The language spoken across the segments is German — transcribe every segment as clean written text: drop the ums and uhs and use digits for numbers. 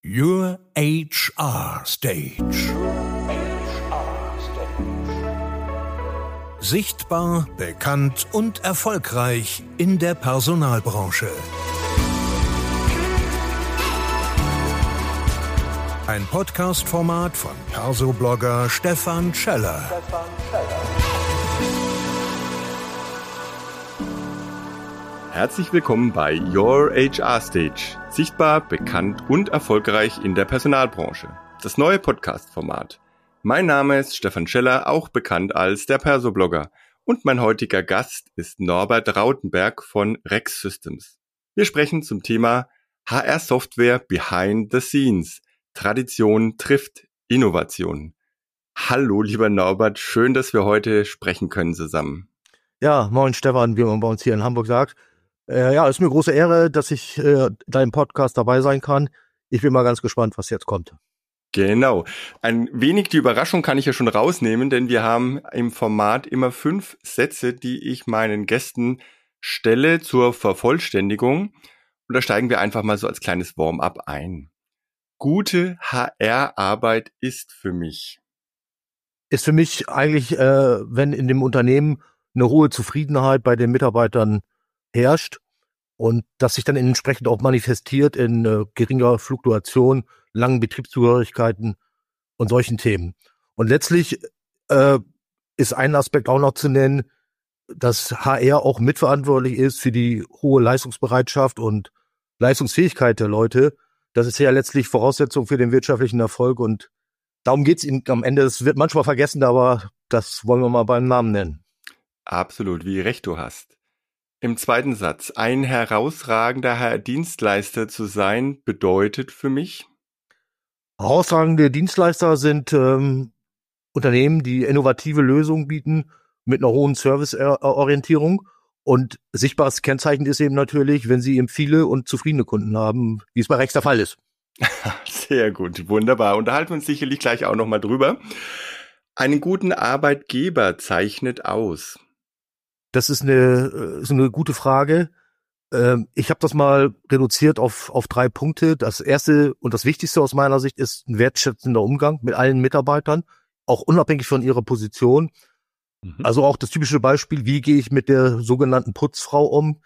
Your HR Stage. Sichtbar, bekannt und erfolgreich in der Personalbranche. Ein Podcast-Format von Perso-Blogger Stefan Scheller. Herzlich willkommen bei Your HR Stage. Sichtbar, bekannt und erfolgreich in der Personalbranche. Das neue Podcast-Format. Mein Name ist Stefan Scheller, auch bekannt als der Perso-Blogger. Und mein heutiger Gast ist Norbert Rautenberg von Rex Systems. Wir sprechen zum Thema HR-Software Behind the Scenes. Tradition trifft Innovation. Hallo, lieber Norbert, schön, dass wir heute sprechen können zusammen. Ja, moin Stefan, wie man bei uns hier in Hamburg sagt. Ist mir eine große Ehre, dass ich deinem Podcast dabei sein kann. Ich bin mal ganz gespannt, was jetzt kommt. Genau. Ein wenig die Überraschung kann ich ja schon rausnehmen, denn wir haben im Format immer 5 Sätze, die ich meinen Gästen stelle zur Vervollständigung. Und da steigen wir einfach mal so als kleines Warm-up ein. Gute HR-Arbeit ist für mich eigentlich, wenn in dem Unternehmen eine hohe Zufriedenheit bei den Mitarbeitern herrscht und das sich dann entsprechend auch manifestiert in geringer Fluktuation, langen Betriebszugehörigkeiten und solchen Themen. Und letztlich ist ein Aspekt auch noch zu nennen, dass HR auch mitverantwortlich ist für die hohe Leistungsbereitschaft und Leistungsfähigkeit der Leute. Das ist ja letztlich Voraussetzung für den wirtschaftlichen Erfolg und darum geht's Ihnen am Ende. Es wird manchmal vergessen, aber das wollen wir mal beim Namen nennen. Absolut, wie recht du hast. Im zweiten Satz, ein herausragender HR-Dienstleister zu sein, bedeutet für mich? Herausragende Dienstleister sind Unternehmen, die innovative Lösungen bieten mit einer hohen Serviceorientierung. Und sichtbares Kennzeichen ist eben natürlich, wenn sie eben viele und zufriedene Kunden haben, wie es bei Rex der Fall ist. Sehr gut, wunderbar. Unterhalten wir uns sicherlich gleich auch nochmal drüber. Einen guten Arbeitgeber zeichnet aus. Das ist eine gute Frage. Ich habe das mal reduziert auf 3 Punkte. Das erste und das wichtigste aus meiner Sicht ist ein wertschätzender Umgang mit allen Mitarbeitern, auch unabhängig von ihrer Position. Also auch das typische Beispiel, wie gehe ich mit der sogenannten Putzfrau um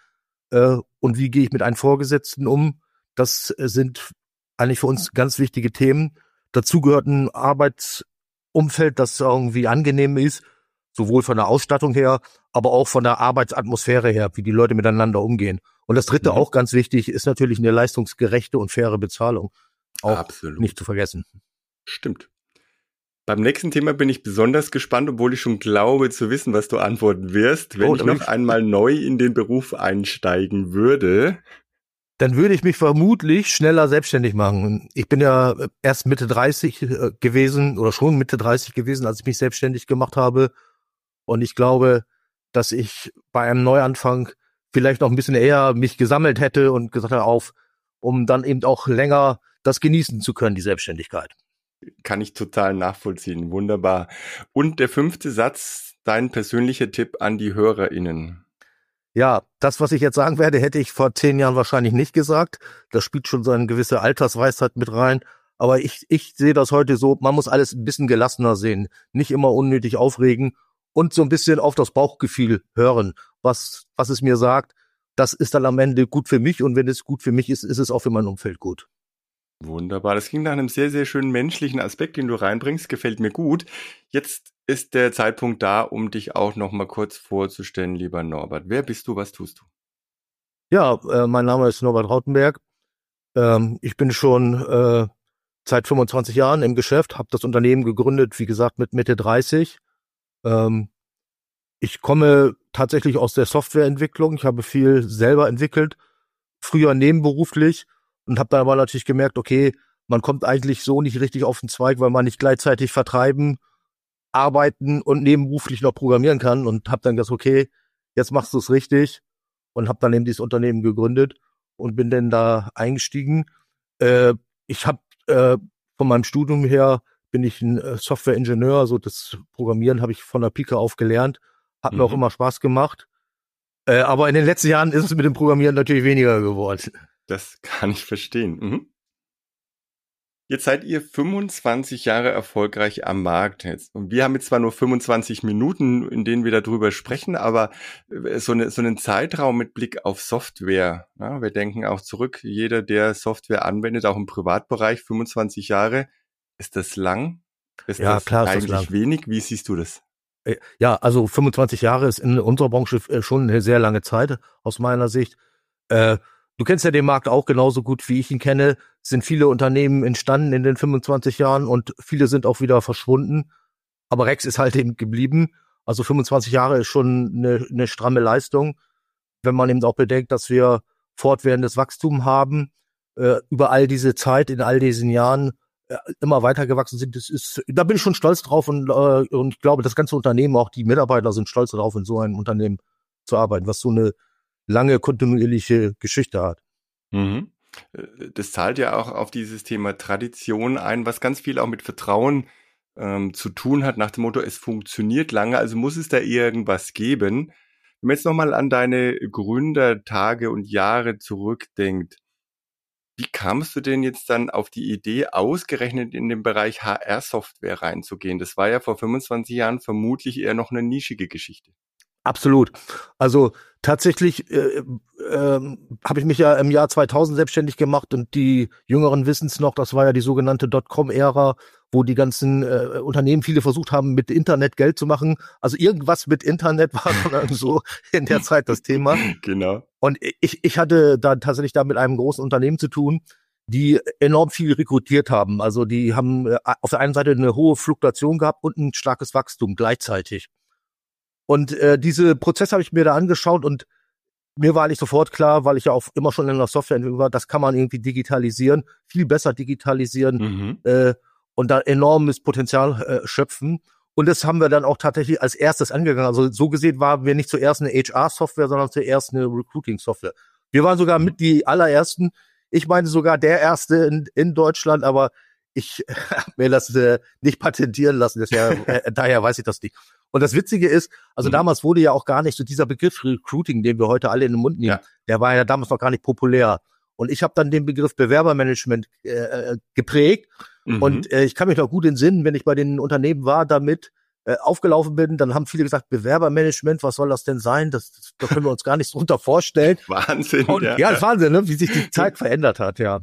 und wie gehe ich mit einem Vorgesetzten um. Das sind eigentlich für uns ganz wichtige Themen. Dazu gehört ein Arbeitsumfeld, das irgendwie angenehm ist, sowohl von der Ausstattung her, aber auch von der Arbeitsatmosphäre her, wie die Leute miteinander umgehen. Und das dritte, auch ganz wichtig, ist natürlich eine leistungsgerechte und faire Bezahlung. Auch absolut nicht zu vergessen. Stimmt. Beim nächsten Thema bin ich besonders gespannt, obwohl ich schon glaube zu wissen, was du antworten wirst. Wenn ich noch einmal neu in den Beruf einsteigen würde, dann würde ich mich vermutlich schneller selbstständig machen. Ich bin ja erst Mitte 30 gewesen oder schon Mitte 30 gewesen, als ich mich selbstständig gemacht habe. Und ich glaube, dass ich bei einem Neuanfang vielleicht noch ein bisschen eher mich gesammelt hätte und gesagt habe, um dann eben auch länger das genießen zu können, die Selbstständigkeit. Kann ich total nachvollziehen. Wunderbar. Und der 5. Satz, dein persönlicher Tipp an die HörerInnen. Ja, das, was ich jetzt sagen werde, hätte ich vor 10 Jahren wahrscheinlich nicht gesagt. Das spielt schon so eine gewisse Altersweisheit mit rein. Aber ich sehe das heute so, man muss alles ein bisschen gelassener sehen. Nicht immer unnötig aufregen und so ein bisschen auf das Bauchgefühl hören. Was es mir sagt, das ist dann am Ende gut für mich. Und wenn es gut für mich ist, ist es auch für mein Umfeld gut. Wunderbar. Das klingt nach einem sehr, sehr schönen menschlichen Aspekt, den du reinbringst. Gefällt mir gut. Jetzt ist der Zeitpunkt da, um dich auch noch mal kurz vorzustellen, lieber Norbert. Wer bist du? Was tust du? Ja, mein Name ist Norbert Rautenberg. Ich bin schon seit 25 Jahren im Geschäft, habe das Unternehmen gegründet, wie gesagt, mit Mitte 30. Ich komme tatsächlich aus der Softwareentwicklung. Ich habe viel selber entwickelt, früher nebenberuflich. Und habe dann aber natürlich gemerkt, okay, man kommt eigentlich so nicht richtig auf den Zweig, weil man nicht gleichzeitig vertreiben, arbeiten und nebenberuflich noch programmieren kann. Und habe dann gesagt, okay, jetzt machst du es richtig. Und habe dann eben dieses Unternehmen gegründet und bin dann da eingestiegen. Ich habe von meinem Studium her, bin ich ein Softwareingenieur, also das Programmieren habe ich von der Pike auf gelernt. Hat mir auch immer Spaß gemacht. Aber in den letzten Jahren ist es mit dem Programmieren natürlich weniger geworden. Das kann ich verstehen. Jetzt seid ihr 25 Jahre erfolgreich am Markt jetzt. Und wir haben jetzt zwar nur 25 Minuten, in denen wir darüber sprechen, aber so einen Zeitraum mit Blick auf Software. Ja, wir denken auch zurück, jeder, der Software anwendet, auch im Privatbereich, 25 Jahre. Ist das lang? Ist Ja, das klar ist das eigentlich lang. wenig? Wie siehst du das? Ja, also 25 Jahre ist in unserer Branche schon eine sehr lange Zeit aus meiner Sicht. Du kennst ja den Markt auch genauso gut, wie ich ihn kenne. Es sind viele Unternehmen entstanden in den 25 Jahren und viele sind auch wieder verschwunden. Aber Rex ist halt eben geblieben. Also 25 Jahre ist schon eine stramme Leistung, wenn man eben auch bedenkt, dass wir fortwährendes Wachstum haben, über all diese Zeit, in all diesen Jahren immer weiter gewachsen sind. Da bin ich schon stolz drauf und ich glaube, das ganze Unternehmen, auch die Mitarbeiter sind stolz darauf, in so einem Unternehmen zu arbeiten, was so eine lange kontinuierliche Geschichte hat. Mhm. Das zahlt ja auch auf dieses Thema Tradition ein, was ganz viel auch mit Vertrauen zu tun hat, nach dem Motto, es funktioniert lange, also muss es da irgendwas geben. Wenn man jetzt nochmal an deine Gründertage und Jahre zurückdenkt, wie kamst du denn jetzt dann auf die Idee, ausgerechnet in den Bereich HR-Software reinzugehen? Das war ja vor 25 Jahren vermutlich eher noch eine nischige Geschichte. Absolut. Also tatsächlich habe ich mich ja im Jahr 2000 selbstständig gemacht und die Jüngeren wissen es noch, das war ja die sogenannte Dotcom-Ära, wo die ganzen Unternehmen viele versucht haben, mit Internet Geld zu machen. Also irgendwas mit Internet war dann so in der Zeit das Thema. Genau. Und ich hatte da tatsächlich da mit einem großen Unternehmen zu tun, die enorm viel rekrutiert haben. Also die haben auf der einen Seite eine hohe Fluktuation gehabt und ein starkes Wachstum gleichzeitig. Und diese Prozesse habe ich mir da angeschaut und mir war eigentlich sofort klar, weil ich ja auch immer schon in der Softwareentwicklung war, das kann man irgendwie digitalisieren, viel besser digitalisieren und da enormes Potenzial schöpfen. Und das haben wir dann auch tatsächlich als erstes angegangen. Also so gesehen waren wir nicht zuerst eine HR-Software, sondern zuerst eine Recruiting-Software. Wir waren sogar mit die allerersten, ich meine sogar der erste in Deutschland, aber ich habe mir das nicht patentieren lassen, daher weiß ich das nicht. Und das Witzige ist, also damals wurde ja auch gar nicht so dieser Begriff Recruiting, den wir heute alle in den Mund nehmen, der war ja damals noch gar nicht populär. Und ich habe dann den Begriff Bewerbermanagement geprägt. Und ich kann mich noch gut entsinnen, wenn ich bei den Unternehmen war, damit aufgelaufen bin, dann haben viele gesagt, Bewerbermanagement, was soll das denn sein? Da können wir uns gar nichts drunter vorstellen. Wahnsinn. Und, ja, das ist Wahnsinn, ne? Wie sich die Zeit verändert hat, ja.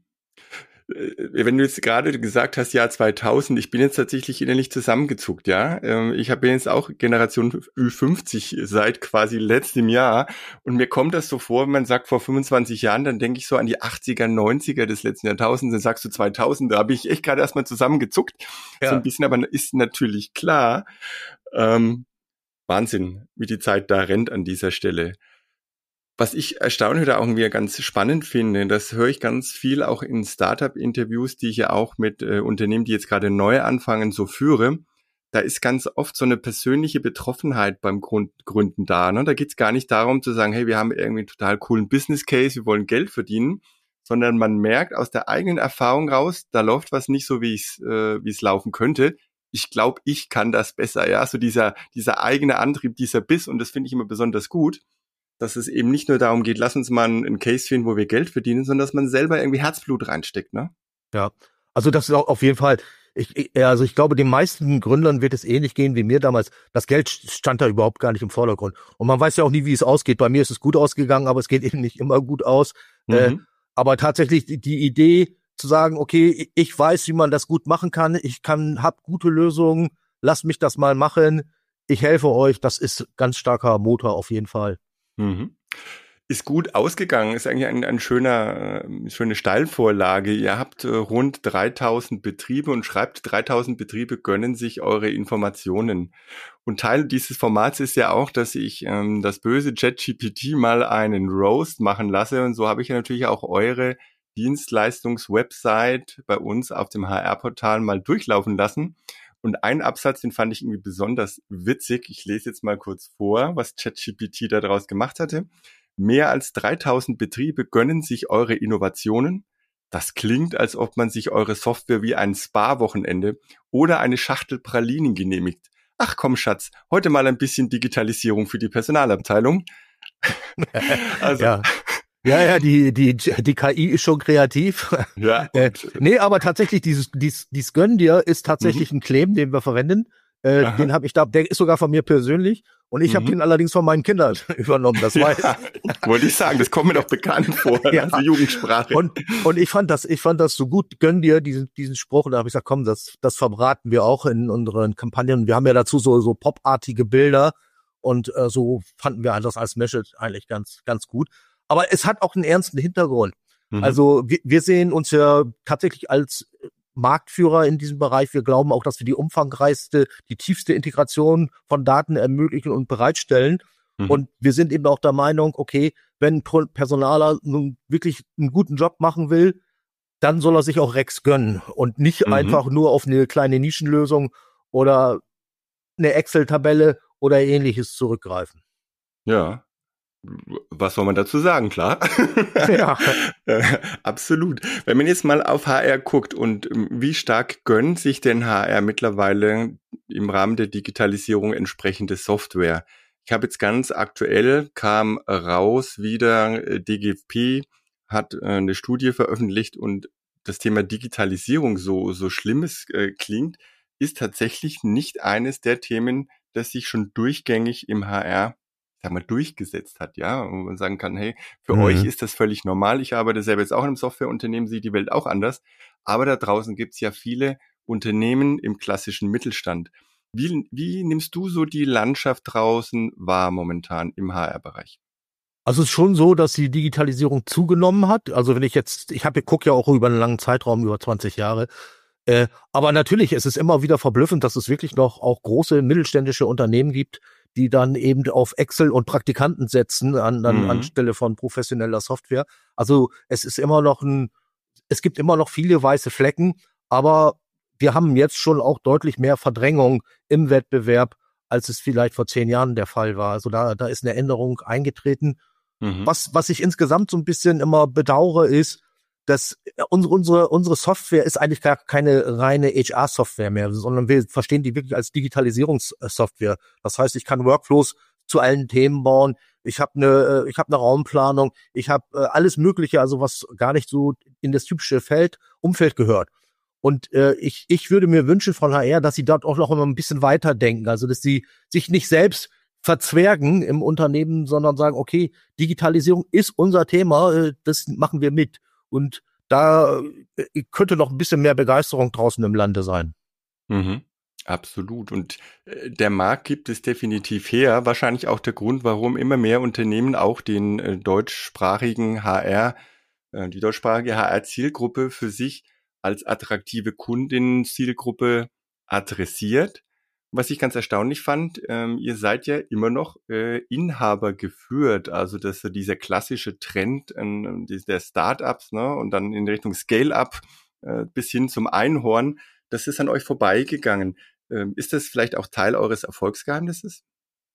Wenn du jetzt gerade gesagt hast, Jahr 2000, ich bin jetzt tatsächlich innerlich zusammengezuckt, ja. Ich bin jetzt auch Generation Ü50 seit quasi letztem Jahr und mir kommt das so vor, wenn man sagt vor 25 Jahren, dann denke ich so an die 80er, 90er des letzten Jahrtausends, dann sagst du 2000, da habe ich echt gerade erstmal zusammengezuckt, so ein bisschen, aber ist natürlich klar, Wahnsinn, wie die Zeit da rennt an dieser Stelle. Was ich erstaunlich oder auch irgendwie ganz spannend finde, das höre ich ganz viel auch in Startup-Interviews, die ich ja auch mit Unternehmen, die jetzt gerade neu anfangen, so führe. Da ist ganz oft so eine persönliche Betroffenheit beim Gründen da. Ne? Da geht es gar nicht darum zu sagen, hey, wir haben irgendwie einen total coolen Business Case, wir wollen Geld verdienen, sondern man merkt aus der eigenen Erfahrung raus, da läuft was nicht so, wie es laufen könnte. Ich glaube, ich kann das besser. Ja, so dieser eigene Antrieb, dieser Biss, und das finde ich immer besonders gut, dass es eben nicht nur darum geht, lass uns mal einen Case finden, wo wir Geld verdienen, sondern dass man selber irgendwie Herzblut reinsteckt, ne? Ja, also das ist auch auf jeden Fall, ich glaube, den meisten Gründern wird es ähnlich gehen wie mir damals. Das Geld stand da überhaupt gar nicht im Vordergrund. Und man weiß ja auch nie, wie es ausgeht. Bei mir ist es gut ausgegangen, aber es geht eben nicht immer gut aus. Aber tatsächlich die Idee zu sagen, okay, ich weiß, wie man das gut machen kann, habe gute Lösungen, lasst mich das mal machen, ich helfe euch, das ist ganz starker Motor auf jeden Fall. Ist gut ausgegangen, ist eigentlich eine schöne Steilvorlage. Ihr habt rund 3000 Betriebe und schreibt, 3000 Betriebe gönnen sich eure Informationen. Und Teil dieses Formats ist ja auch, dass ich das böse ChatGPT mal einen Roast machen lasse. Und so habe ich ja natürlich auch eure Dienstleistungs-Website bei uns auf dem HR-Portal mal durchlaufen lassen. Und einen Absatz, den fand ich irgendwie besonders witzig. Ich lese jetzt mal kurz vor, was ChatGPT da draus gemacht hatte. Mehr als 3000 Betriebe gönnen sich eure Innovationen. Das klingt, als ob man sich eure Software wie ein Spa-Wochenende oder eine Schachtel Pralinen genehmigt. Ach komm, Schatz, heute mal ein bisschen Digitalisierung für die Personalabteilung. Also, Ja, die KI ist schon kreativ. Ja, Nee, aber tatsächlich, dieses Gönn dir ist mhm. tatsächlich ein Claim, den wir verwenden. Den Aha. habe ich da, der ist sogar von mir persönlich und ich habe Mhm. den allerdings von meinen Kindern übernommen. Das Ja, weiß. wollte ich sagen, das kommt mir doch bekannt vor, Ja. also Jugendsprache. Und ich fand das so gut, gönn dir diesen Spruch. Und da habe ich gesagt, komm, das verbraten wir auch in unseren Kampagnen. Wir haben ja dazu so popartige Bilder und so fanden wir das als Message eigentlich ganz gut. Aber es hat auch einen ernsten Hintergrund. Mhm. Also wir sehen uns ja tatsächlich als Marktführer in diesem Bereich. Wir glauben auch, dass wir die umfangreichste, die tiefste Integration von Daten ermöglichen und bereitstellen. Mhm. Und wir sind eben auch der Meinung, okay, wenn ein Personaler nun wirklich einen guten Job machen will, dann soll er sich auch Rex gönnen und nicht Mhm. einfach nur auf eine kleine Nischenlösung oder eine Excel-Tabelle oder ähnliches zurückgreifen. Ja. Was soll man dazu sagen, klar? Ja. Absolut. Wenn man jetzt mal auf HR guckt und wie stark gönnt sich denn HR mittlerweile im Rahmen der Digitalisierung entsprechende Software? Ich habe jetzt ganz aktuell kam raus wieder, DGFP hat eine Studie veröffentlicht und das Thema Digitalisierung, so schlimm es klingt, ist tatsächlich nicht eines der Themen, das sich schon durchgängig im HR, sag mal, durchgesetzt hat, ja, und man sagen kann, hey, für euch Mhm. ist das völlig normal. Ich arbeite selber jetzt auch in einem Softwareunternehmen, sehe die Welt auch anders. Aber da draußen gibt's ja viele Unternehmen im klassischen Mittelstand. Wie nimmst du so die Landschaft draußen wahr momentan im HR-Bereich? Also es ist schon so, dass die Digitalisierung zugenommen hat. Also wenn gucke ja auch über einen langen Zeitraum, über 20 Jahre. Aber natürlich, es ist immer wieder verblüffend, dass es wirklich noch auch große mittelständische Unternehmen gibt, die dann eben auf Excel und Praktikanten setzen Mhm. anstelle von professioneller Software. Also es gibt immer noch viele weiße Flecken, aber wir haben jetzt schon auch deutlich mehr Verdrängung im Wettbewerb, als es vielleicht vor 10 Jahren der Fall war. Also da ist eine Änderung eingetreten. Mhm. Was ich insgesamt so ein bisschen immer bedauere, ist, dass unsere Software ist eigentlich gar keine reine HR-Software mehr, sondern wir verstehen die wirklich als Digitalisierungssoftware. Das heißt, ich kann Workflows zu allen Themen bauen. Ich habe eine Raumplanung. Ich habe alles Mögliche, also was gar nicht so in das typische Umfeld gehört. Und ich würde mir wünschen von HR, dass sie dort auch noch immer ein bisschen weiterdenken. Also, dass sie sich nicht selbst verzwergen im Unternehmen, sondern sagen, okay, Digitalisierung ist unser Thema, das machen wir mit. Und da könnte noch ein bisschen mehr Begeisterung draußen im Lande sein. Mhm. Absolut. Und der Markt gibt es definitiv her. Wahrscheinlich auch der Grund, warum immer mehr Unternehmen auch den deutschsprachigen HR, die deutschsprachige HR-Zielgruppe für sich als attraktive Kundinnen-Zielgruppe adressiert. Was ich ganz erstaunlich fand, ihr seid ja immer noch Inhaber geführt. Also das ist so dieser klassische Trend der Startups, ne, und dann in Richtung Scale-up bis hin zum Einhorn. Das ist an euch vorbeigegangen. Ist das vielleicht auch Teil eures Erfolgsgeheimnisses?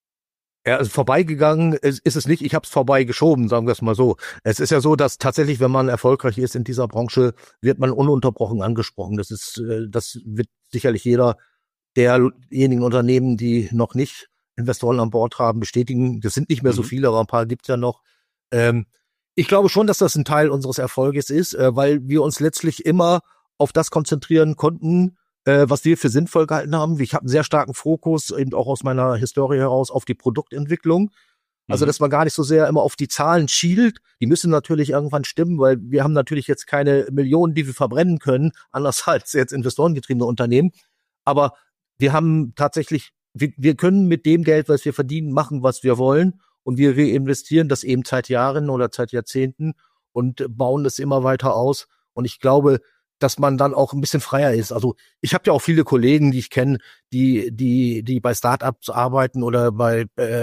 Ja, also vorbeigegangen ist es nicht, ich habe es vorbeigeschoben, sagen wir es mal so. Es ist ja so, dass tatsächlich, wenn man erfolgreich ist in dieser Branche, wird man ununterbrochen angesprochen. Das wird sicherlich jeder derjenigen Unternehmen, die noch nicht Investoren an Bord haben, bestätigen. Das sind nicht mehr so Mhm. viele, aber ein paar gibt's ja noch. Ähm, Ich glaube schon, dass das ein Teil unseres Erfolges ist, weil wir uns letztlich immer auf das konzentrieren konnten, was wir für sinnvoll gehalten haben. Ich habe einen sehr starken Fokus, eben auch aus meiner Historie heraus, auf die Produktentwicklung. Also, Mhm. dass man gar nicht so sehr immer auf die Zahlen schielt. Die müssen natürlich irgendwann stimmen, weil wir haben natürlich jetzt keine Millionen, die wir verbrennen können, anders als jetzt investorengetriebene Unternehmen. Aber wir haben tatsächlich, wir können mit dem Geld, was wir verdienen, machen, was wir wollen. Und wir reinvestieren das eben seit Jahren oder seit Jahrzehnten und bauen es immer weiter aus. Und ich glaube, dass man dann auch ein bisschen freier ist. Also ich habe ja auch viele Kollegen, die ich kenne, die bei Startups arbeiten oder bei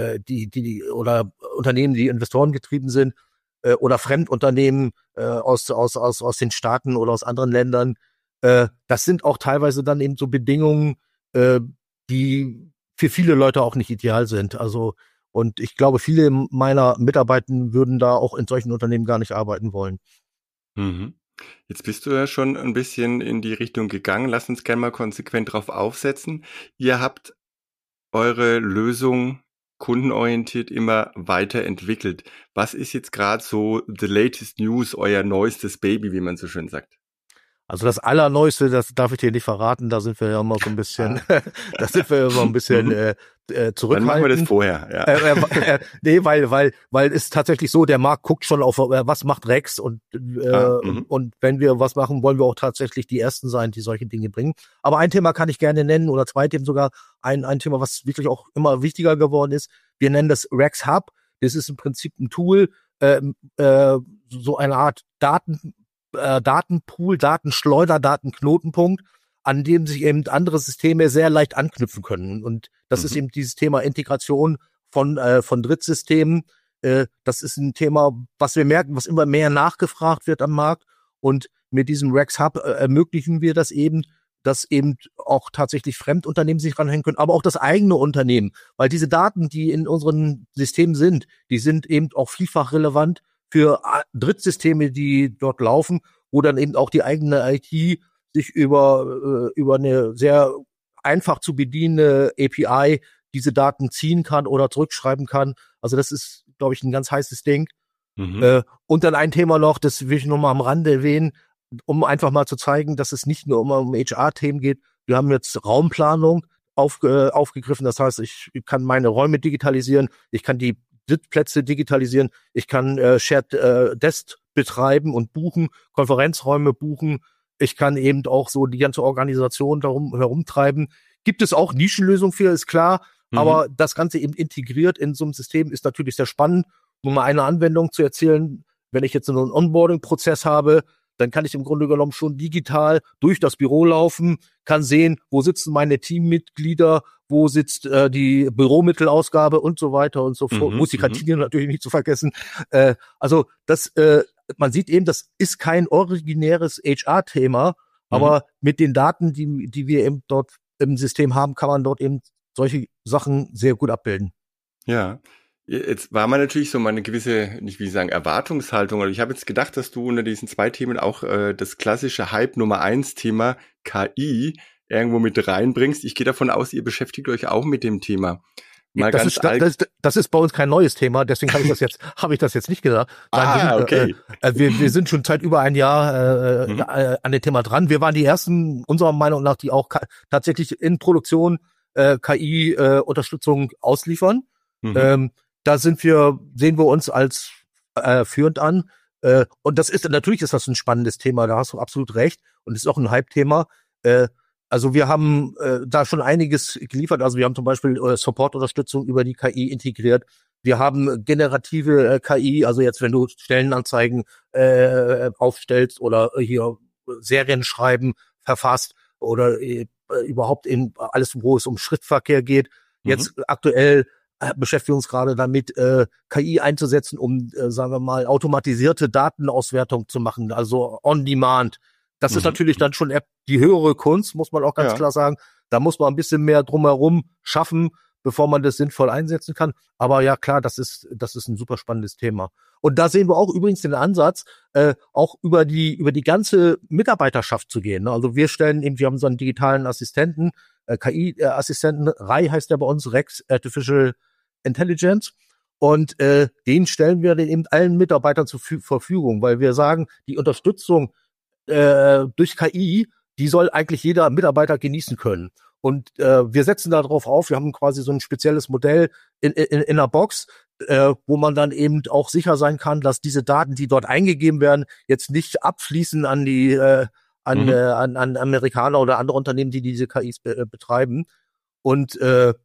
oder Unternehmen, die Investoren getrieben sind oder Fremdunternehmen aus den Staaten oder aus anderen Ländern. Das sind auch teilweise dann eben so Bedingungen, äh, die für viele Leute auch nicht ideal sind. Also und ich glaube, viele meiner Mitarbeiter würden da auch in solchen Unternehmen gar nicht arbeiten wollen. Mhm. Jetzt bist du ja schon ein bisschen in die Richtung gegangen. Lass uns gerne mal konsequent drauf aufsetzen. Ihr habt eure Lösung kundenorientiert immer weiterentwickelt. Was ist jetzt gerade so the latest news, euer neuestes Baby, wie man so schön sagt? Also das Allerneueste, das darf ich dir nicht verraten, da sind wir ja immer so ein bisschen, da sind wir immer ein bisschen zurückhaltend. Dann machen wir das vorher, ja. Nee, weil es tatsächlich so, der Markt guckt schon auf, was macht Rex und wenn wir was machen, wollen wir auch tatsächlich die Ersten sein, die solche Dinge bringen. Aber ein Thema kann ich gerne nennen oder zwei Themen sogar. Ein Thema, was wirklich auch immer wichtiger geworden ist. Wir nennen das Rex Hub. Das ist im Prinzip ein Tool, so eine Art Datenpool, Datenschleuder, Datenknotenpunkt, an dem sich eben andere Systeme sehr leicht anknüpfen können. Und das ist eben dieses Thema Integration von Drittsystemen. Das ist ein Thema, was wir merken, was immer mehr nachgefragt wird am Markt. Und mit diesem Rex Hub ermöglichen wir das eben, dass eben auch tatsächlich Fremdunternehmen sich ranhängen können, aber auch das eigene Unternehmen. Weil diese Daten, die in unseren Systemen sind, die sind eben auch vielfach relevant für Drittsysteme, die dort laufen, wo dann eben auch die eigene IT sich über eine sehr einfach zu bedienende API diese Daten ziehen kann oder zurückschreiben kann. Also das ist, glaube ich, ein ganz heißes Ding. Und dann ein Thema noch, das will ich noch mal am Rande erwähnen, um einfach mal zu zeigen, dass es nicht nur um HR-Themen geht. Wir haben jetzt Raumplanung aufgegriffen. Das heißt, ich kann meine Räume digitalisieren, ich kann die Sitzplätze digitalisieren, ich kann Shared Desk betreiben und buchen, Konferenzräume buchen, ich kann eben auch so die ganze Organisation darum herumtreiben. Gibt es auch Nischenlösungen für, ist klar, aber das Ganze eben integriert in so einem System ist natürlich sehr spannend. Um mal eine Anwendung zu erzählen, wenn ich jetzt so einen Onboarding-Prozess habe, dann kann ich im Grunde genommen schon digital durch das Büro laufen, kann sehen, wo sitzen meine Teammitglieder, wo sitzt die Büromittelausgabe und so weiter und so fort. Muss die Kantine natürlich nicht zu vergessen. Also das, man sieht eben, das ist kein originäres HR-Thema, aber mit den Daten, die wir eben dort im System haben, kann man dort eben solche Sachen sehr gut abbilden. Ja. Jetzt war man natürlich so mal eine gewisse, nicht wie sagen, Erwartungshaltung, aber ich habe jetzt gedacht, dass du unter diesen zwei Themen auch das klassische Hype Nummer 1 Thema KI irgendwo mit reinbringst. Ich gehe davon aus, ihr beschäftigt euch auch mit dem Thema. Das ist bei uns kein neues Thema, deswegen habe ich das jetzt nicht gesagt. Okay. Wir sind schon seit über ein Jahr an dem Thema dran. Wir waren die ersten, unserer Meinung nach, die auch tatsächlich in Produktion KI-Unterstützung ausliefern. Da sehen wir uns als führend an. Und natürlich ist das ein spannendes Thema, da hast du absolut recht. Und es ist auch ein Hype-Thema. Also wir haben da schon einiges geliefert. Also wir haben zum Beispiel Support-Unterstützung über die KI integriert. Wir haben generative KI, also jetzt, wenn du Stellenanzeigen aufstellst oder hier Serien schreiben, verfasst oder überhaupt in alles, wo es um Schriftverkehr geht. Jetzt aktuell beschäftigen wir uns gerade damit, KI einzusetzen, um, sagen wir mal, automatisierte Datenauswertung zu machen, also on demand. Das ist natürlich dann schon die höhere Kunst, muss man auch ganz klar sagen. Da muss man ein bisschen mehr drumherum schaffen, bevor man das sinnvoll einsetzen kann. Aber ja, klar, das ist ein super spannendes Thema. Und da sehen wir auch übrigens den Ansatz, auch über die ganze Mitarbeiterschaft zu gehen. Also wir haben so einen digitalen Assistenten, KI-Assistenten, RAI heißt der bei uns, Rex Artificial Intelligence. Und den stellen wir eben allen Mitarbeitern zur Verfügung, weil wir sagen, die Unterstützung durch KI, die soll eigentlich jeder Mitarbeiter genießen können. Und wir setzen darauf auf, wir haben quasi so ein spezielles Modell in einer Box, wo man dann eben auch sicher sein kann, dass diese Daten, die dort eingegeben werden, jetzt nicht abfließen an die an Amerikaner oder andere Unternehmen, die diese KIs betreiben. Und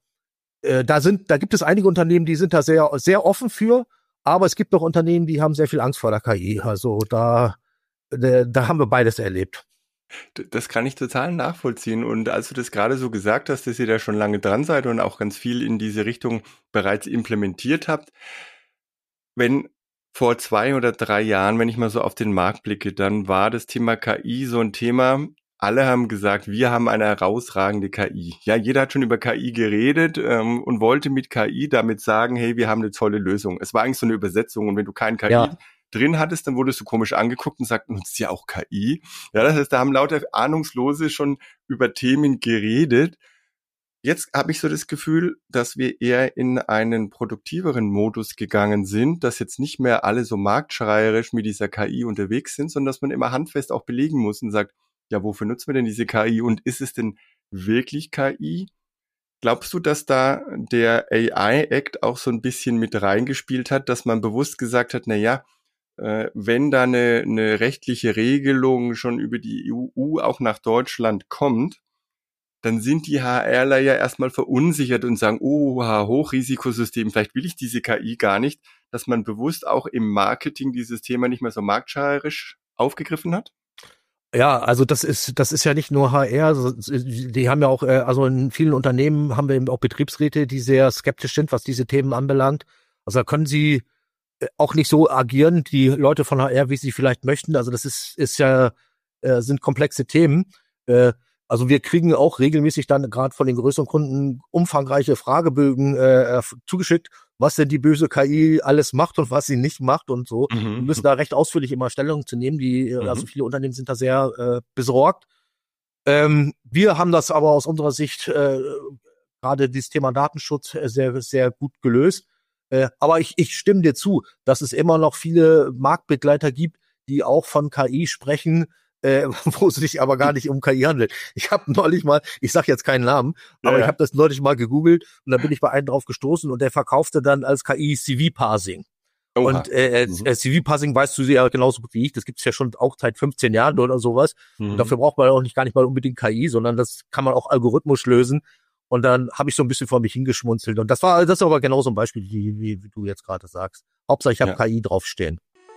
da gibt es einige Unternehmen, die sind da sehr, sehr offen für, aber es gibt auch Unternehmen, die haben sehr viel Angst vor der KI. Also da haben wir beides erlebt. Das kann ich total nachvollziehen. Und als du das gerade so gesagt hast, dass ihr da schon lange dran seid und auch ganz viel in diese Richtung bereits implementiert habt, wenn vor 2 oder 3 Jahren, wenn ich mal so auf den Markt blicke, dann war das Thema KI so ein Thema. Alle haben gesagt, wir haben eine herausragende KI. Ja, jeder hat schon über KI geredet und wollte mit KI damit sagen, hey, wir haben eine tolle Lösung. Es war eigentlich so eine Übersetzung. Und wenn du kein KI drin hattest, dann wurdest du komisch angeguckt und sagten, nutzt ja auch KI. Ja, das heißt, da haben lauter Ahnungslose schon über Themen geredet. Jetzt habe ich so das Gefühl, dass wir eher in einen produktiveren Modus gegangen sind, dass jetzt nicht mehr alle so marktschreierisch mit dieser KI unterwegs sind, sondern dass man immer handfest auch belegen muss und sagt, ja, wofür nutzen wir denn diese KI und ist es denn wirklich KI? Glaubst du, dass da der AI-Act auch so ein bisschen mit reingespielt hat, dass man bewusst gesagt hat, na ja, wenn da eine rechtliche Regelung schon über die EU auch nach Deutschland kommt, dann sind die HRler ja erstmal verunsichert und sagen, oh, Hochrisikosystem, vielleicht will ich diese KI gar nicht, dass man bewusst auch im Marketing dieses Thema nicht mehr so marktschreierisch aufgegriffen hat? Ja, also das ist ja nicht nur HR, also die haben ja auch, also in vielen Unternehmen haben wir eben auch Betriebsräte, die sehr skeptisch sind, was diese Themen anbelangt. Also da können sie auch nicht so agieren, die Leute von HR, wie sie vielleicht möchten. Also das ist ja, sind komplexe Themen. Also wir kriegen auch regelmäßig dann gerade von den größeren Kunden umfangreiche Fragebögen zugeschickt, was denn die böse KI alles macht und was sie nicht macht und so. Wir müssen da recht ausführlich immer Stellung zu nehmen. Also viele Unternehmen sind da sehr besorgt. Wir haben das aber aus unserer Sicht gerade dieses Thema Datenschutz sehr, sehr gut gelöst. Aber ich stimme dir zu, dass es immer noch viele Marktbegleiter gibt, die auch von KI sprechen, wo es sich aber gar nicht um KI handelt. Ich habe neulich mal, ich sage jetzt keinen Namen, aber ich habe das neulich mal gegoogelt und da bin ich bei einem drauf gestoßen und der verkaufte dann als KI CV-Parsing. Und CV-Parsing weißt du ja genauso gut wie ich, das gibt's ja schon auch seit 15 Jahren oder sowas. Und dafür braucht man auch gar nicht mal unbedingt KI, sondern das kann man auch algorithmisch lösen. Und dann habe ich so ein bisschen vor mich hingeschmunzelt. Und das ist aber genauso ein Beispiel, wie du jetzt gerade sagst. Hauptsache ich habe KI draufstehen.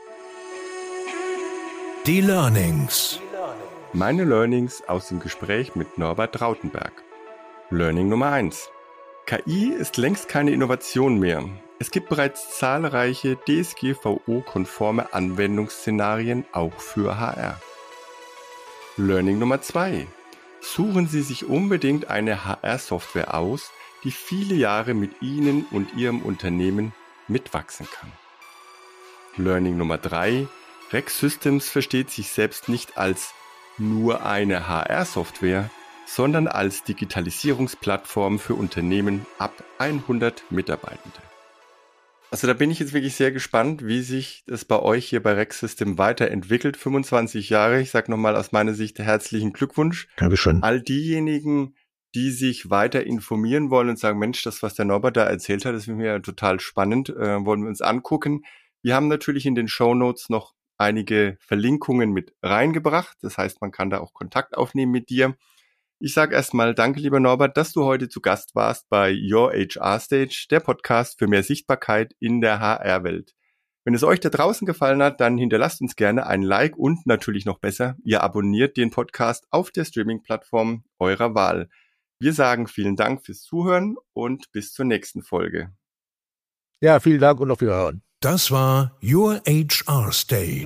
Die Learnings. Meine Learnings aus dem Gespräch mit Norbert Rautenberg. Learning Nummer 1. KI ist längst keine Innovation mehr. Es gibt bereits zahlreiche DSGVO-konforme Anwendungsszenarien auch für HR. Learning Nummer 2. Suchen Sie sich unbedingt eine HR-Software aus, die viele Jahre mit Ihnen und Ihrem Unternehmen mitwachsen kann. Learning Nummer 3. Rex Systems versteht sich selbst nicht als nur eine HR-Software, sondern als Digitalisierungsplattform für Unternehmen ab 100 Mitarbeitende. Also da bin ich jetzt wirklich sehr gespannt, wie sich das bei euch hier bei Rex System weiterentwickelt. 25 Jahre, ich sage nochmal aus meiner Sicht herzlichen Glückwunsch. Dankeschön. All diejenigen, die sich weiter informieren wollen und sagen, Mensch, das, was der Norbert da erzählt hat, das ist mir ja total spannend, wollen wir uns angucken. Wir haben natürlich in den Shownotes noch einige Verlinkungen mit reingebracht. Das heißt, man kann da auch Kontakt aufnehmen mit dir. Ich sage erstmal danke, lieber Norbert, dass du heute zu Gast warst bei Your HR Stage, der Podcast für mehr Sichtbarkeit in der HR-Welt. Wenn es euch da draußen gefallen hat, dann hinterlasst uns gerne ein Like und natürlich noch besser, ihr abonniert den Podcast auf der Streaming-Plattform eurer Wahl. Wir sagen vielen Dank fürs Zuhören und bis zur nächsten Folge. Ja, vielen Dank und auf Wiederhören. Das war Your HR Stage.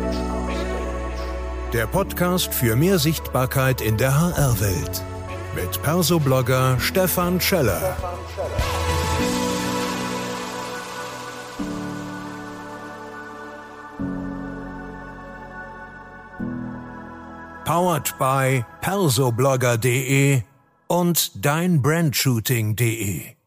Der Podcast für mehr Sichtbarkeit in der HR-Welt. Mit Perso-Blogger Stefan Scheller. Powered by persoblogger.de und deinbrandshooting.de